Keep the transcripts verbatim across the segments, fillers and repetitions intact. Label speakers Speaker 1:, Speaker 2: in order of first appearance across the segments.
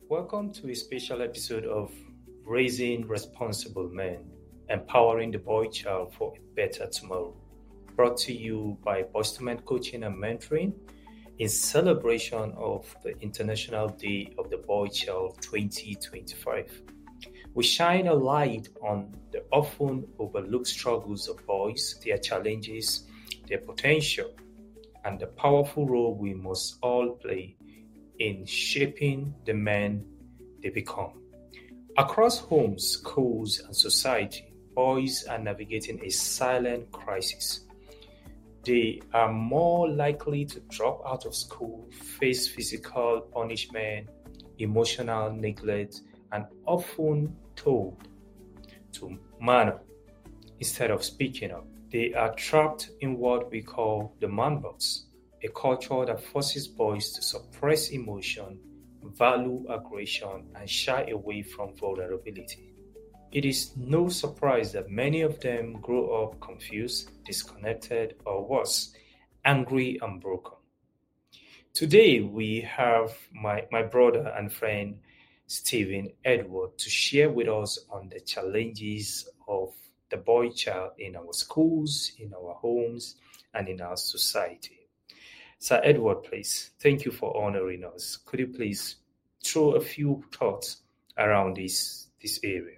Speaker 1: Welcome to a special episode of Raising Responsible Men, Empowering the Boy Child for a Better Tomorrow, brought to you by Postman Coaching and Mentoring in celebration of the International Day of the Boy Child twenty twenty-five. We shine a light on the often overlooked struggles of boys, their challenges, their potential, and the powerful role we must all play in shaping the men they become. Across homes, schools, and society, boys are navigating a silent crisis. They are more likely to drop out of school, face physical punishment, emotional neglect, and often told to man up instead of speaking up. They are trapped in what we call the man box, a culture that forces boys to suppress emotion, value aggression, and shy away from vulnerability. It is no surprise that many of them grow up confused, disconnected, or worse, angry and broken. Today, we have my, my brother and friend, Stephen Edward, to share with us on the challenges of the boy child in our schools, in our homes, and in our society. Sir Edward, please, thank you for honoring us. Could you please throw a few thoughts around this, this area?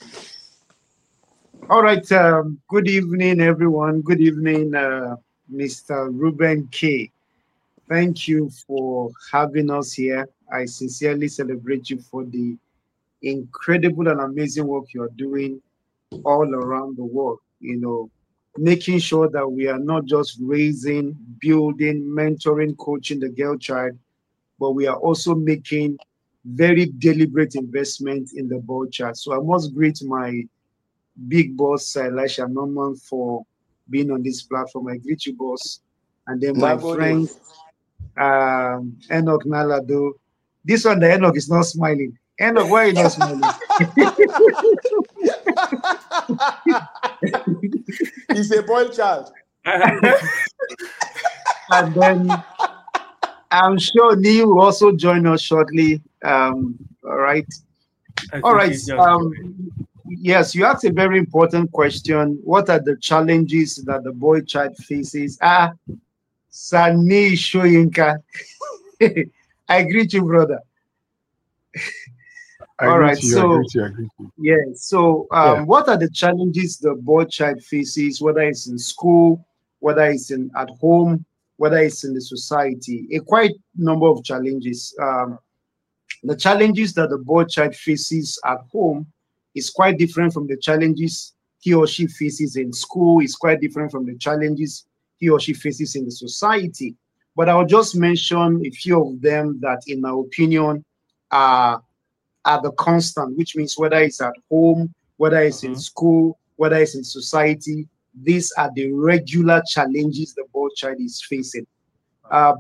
Speaker 2: All right. Um, good evening, everyone. Good evening, uh, Mister Ruben K. Thank you for having us here. I sincerely celebrate you for the incredible and amazing work you're doing all around the world. You know, making sure that we are not just raising, building, mentoring, coaching the girl child, but we are also making very deliberate investment in the boy child. So I must greet my big boss, Elisha Norman, for being on this platform. I greet you, boss. And then my friend, um, Enoch Nalado. This one, the Enoch is not smiling. Enoch, why are you not smiling?
Speaker 3: He's a boy child.
Speaker 2: And then I'm sure Neil will also join us shortly. Um, all right. All right. Um, yes, you asked a very important question. What are the challenges that the boy child faces? Ah, Sani Shoyinka. I greet you, brother.
Speaker 4: I
Speaker 2: All right.
Speaker 4: You,
Speaker 2: so,
Speaker 4: I greet you, I greet you.
Speaker 2: yeah. So, um,
Speaker 4: Yeah.
Speaker 2: what are the challenges the boy child faces, whether it's in school, whether it's in at home, whether it's in the society? A quite number of challenges. Um, the challenges that the boy child faces at home is quite different from the challenges he or she faces in school. It's quite different from the challenges he or she faces in the society. But I'll just mention a few of them that, in my opinion, are are the constant, which means whether it's at home, whether it's in
Speaker 1: Mhm.
Speaker 2: school, whether it's in society, these are the regular challenges the boy child is facing. Uh,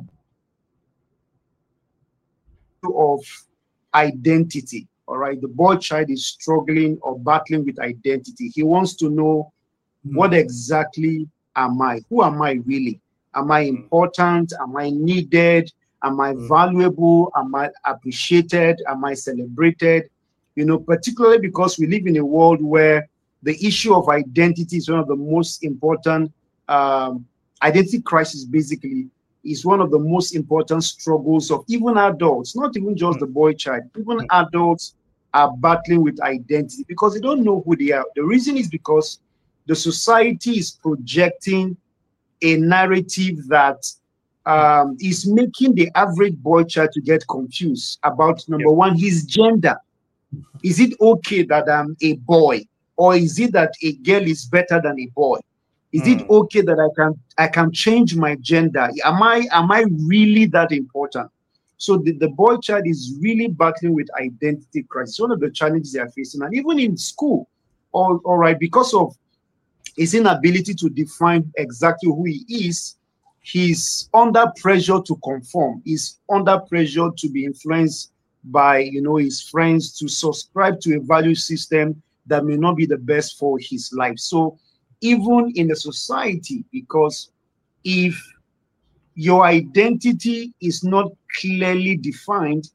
Speaker 2: of identity, all right? The boy child is struggling or battling with identity. He wants to know, what exactly am I? Who am I really? Am I important? Am I needed? Am I
Speaker 1: Mm.
Speaker 2: valuable? Am I appreciated? Am I celebrated? You know, particularly because we live in a world where the issue of identity is one of the most important, um, identity crisis basically is one of the most important struggles of even adults, not even just the boy child. Even adults are battling with identity because they don't know who they are. The reason is because the society is projecting a narrative that um, is making the average boy child to get confused about, number
Speaker 1: Yep.
Speaker 2: one, his gender. Is it okay that I'm a boy, or is it that a girl is better than a boy? Is it
Speaker 1: Mm.
Speaker 2: okay that I can I can change my gender? Am I am I really that important? So the, the boy child is really battling with identity crisis. One of the challenges they are facing, and even in school, all, all right, because of his inability to define exactly who he is, he's under pressure to conform. He's under pressure to be influenced by, you know, his friends, to subscribe to a value system that may not be the best for his life. So even in the society, because if your identity is not clearly defined,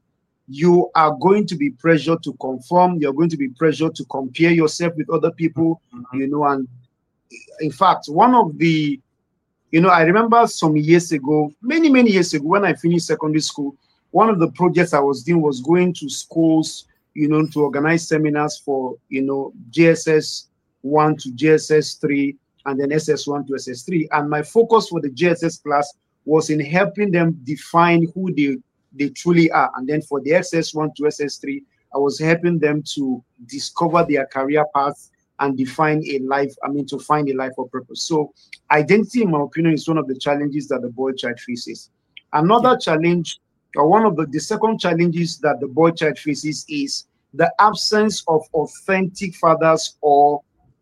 Speaker 2: you are going to be pressured to conform. You're going to be pressured to compare yourself with other people, mm-hmm. you know. And in fact, one of the, you know, I remember some years ago, many, many years ago, when I finished secondary school, one of the projects I was doing was going to schools, you know, to organize seminars for, you know, J S S one to J S S three, and then S S one to S S three. And my focus for the J S S class was in helping them define who they, they truly are. And then for the S S one to S S three, I was helping them to discover their career path and define a life, I mean, to find a life of purpose. So identity, in my opinion, is one of the challenges that the boy child faces. Another yeah. challenge, or one of the, the second challenges that the boy child faces is the absence of authentic fathers, or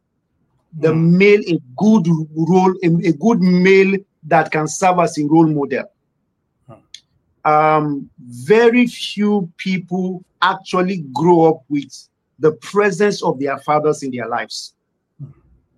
Speaker 2: the mm. male, a good role, a, a good male that can serve as a role model. Mm. Um, very few people actually grow up with the presence of their fathers in their lives. Mm.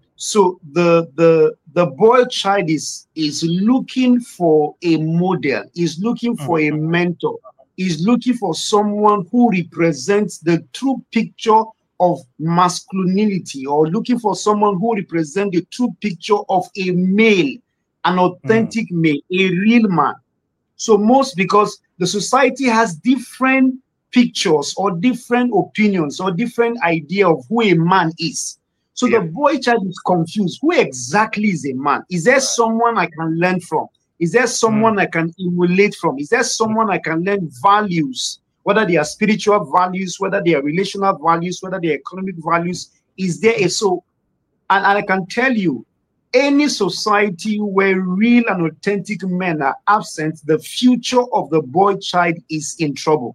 Speaker 2: So the the the boy child is is looking for a model, is looking for mm. a mentor, is looking for someone who represents the true picture of masculinity, or looking for someone who represents the true picture of a male, an authentic mm. male, a real man. So most, because the society has different pictures or different opinions or different idea of who a man is. So yeah. the boy child is confused. Who exactly is a man? Is there someone I can learn from? Is there someone mm. I can emulate from? Is there someone I can learn values, whether they are spiritual values, whether they are relational values, whether they are economic values? Is there a so? And, and I can tell you, any society where real and authentic men are absent, the future of the boy child is in trouble.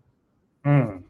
Speaker 2: Mm.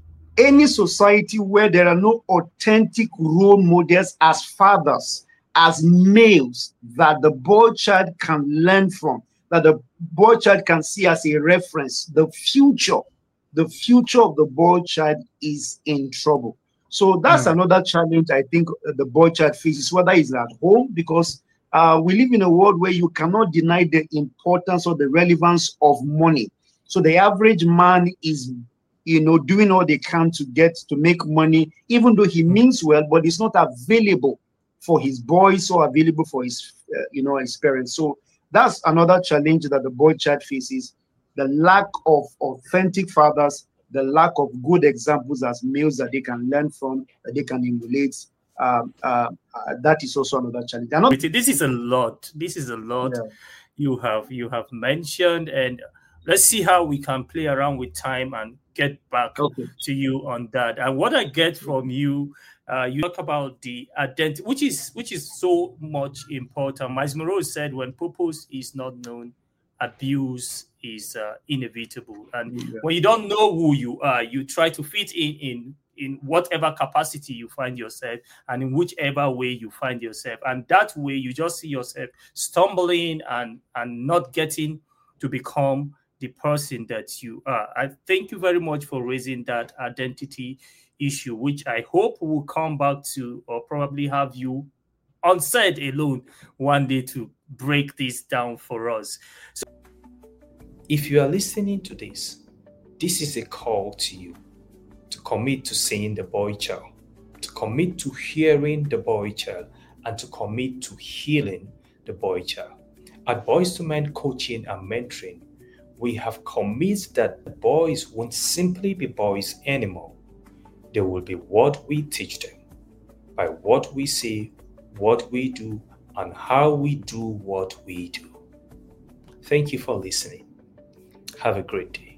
Speaker 2: Any society where there are no authentic role models as fathers, as males, that the boy child can learn from, that the boy child can see as a reference, the future, the future of the boy child is in trouble. So that's mm. another challenge I think the boy child faces, whether it's at home, because uh, we live in a world where you cannot deny the importance or the relevance of money. So the average man is, you know, doing all they can to get to make money, even though he means well, but it's not available for his boys or available for his, uh, you know, his parents. So that's another challenge that the boy child faces: the lack of authentic fathers, the lack of good examples as males that they can learn from, that they can emulate. Um, uh, uh, that is also another challenge. Another
Speaker 4: this is a lot. This is a lot yeah. you have you have mentioned, and let's see how we can play around with time and get back okay. to you on that. And what I get from you, uh, you talk about the identity, which is which is so much important. Miles Monroe said, "When purpose is not known, abuse is uh, inevitable." And yeah. when you don't know who you are, you try to fit in in in whatever capacity you find yourself, and in whichever way you find yourself. And that way, you just see yourself stumbling and and not getting to become the person that you are. I thank you very much for raising that identity issue, which I hope we'll come back to, or probably have you on set alone one day to break this down for us. So,
Speaker 1: if you are listening to this, this is a call to you to commit to seeing the boy child, to commit to hearing the boy child, and to commit to healing the boy child. At Boys to Men Coaching and Mentoring, we have committed that boys won't simply be boys anymore. They will be what we teach them, by what we say, what we do, and how we do what we do. Thank you for listening. Have a great day.